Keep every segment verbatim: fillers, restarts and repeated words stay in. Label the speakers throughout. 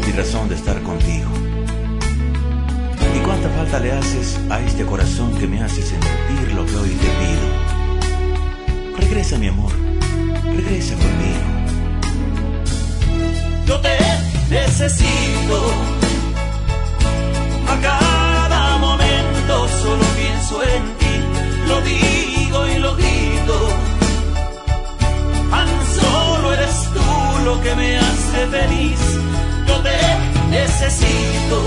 Speaker 1: mi razón de estar contigo. Y cuánta falta le haces a este corazón que me hace sentir lo que hoy te pido. Regresa, mi amor, regresa conmigo.
Speaker 2: Yo te necesito, a cada momento solo pienso en ti, lo digo y lo grito, tan solo eres tú lo que me hace feliz. Yo te necesito,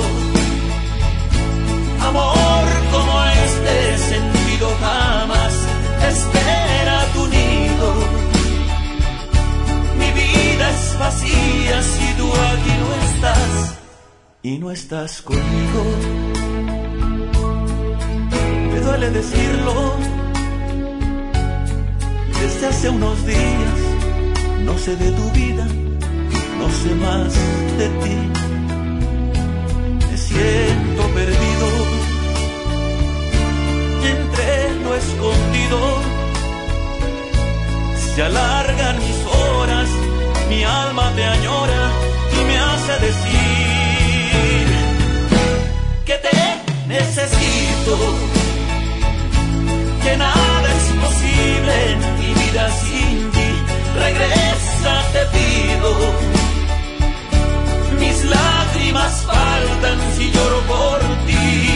Speaker 2: amor como este sentido jamás espera tu nido. Mi vida es vacía si tú aquí no estás
Speaker 1: y no estás conmigo. Me duele decirlo, desde hace unos días no sé de tu vida, no sé más de ti. Me siento perdido entre lo escondido. Se alargan mis horas, mi alma te añora y me hace decir
Speaker 2: que te necesito, que nada es posible en mi vida sin ti. Regresa, te pido, mis lágrimas faltan si lloro por ti.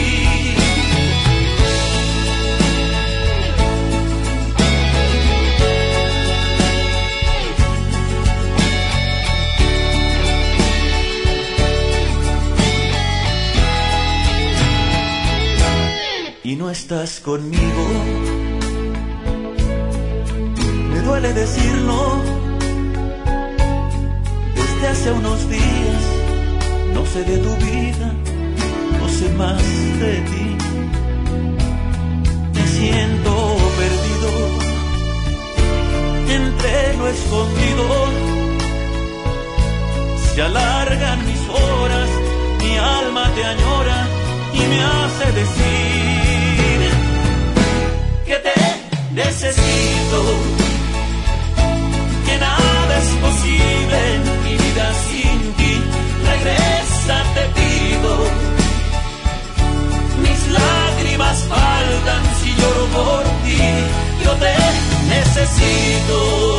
Speaker 1: Y no estás conmigo. Me duele decirlo, desde hace unos días no sé de tu vida, no sé más de ti. Me siento perdido entre lo escondido. Se alargan mis horas, mi alma te añora y me hace decir
Speaker 2: que te necesito, que nada es posible en mi vida sin ti. Regresa, te pido, mis lágrimas faltan si lloro por ti. Yo te necesito.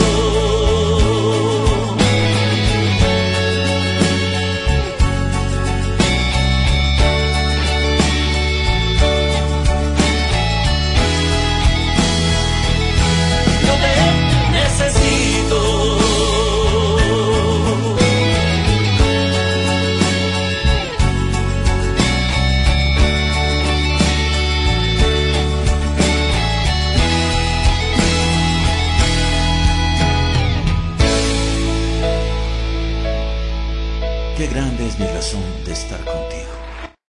Speaker 1: Qué grande es mi razón de estar contigo.